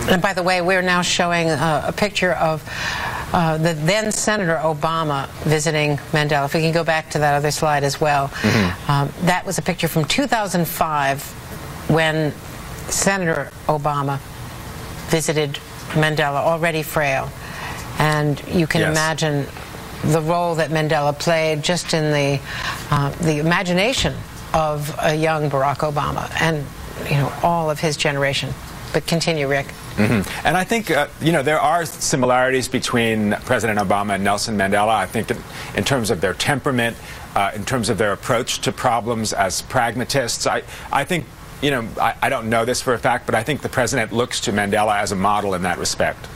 And by the way, we're now showing a picture of the then Senator Obama visiting Mandela. If we can go back to that other slide as well. That was a picture from 2005 when Senator Obama visited Mandela, already frail. And you can imagine the role that Mandela played just in the imagination of a young Barack Obama and, you know, all of his generation. But continue, Rick. And I think, you know, there are similarities between President Obama and Nelson Mandela. I think in terms of their temperament, in terms of their approach to problems as pragmatists. I think, you know, I don't know this for a fact, but I think the president looks to Mandela as a model in that respect.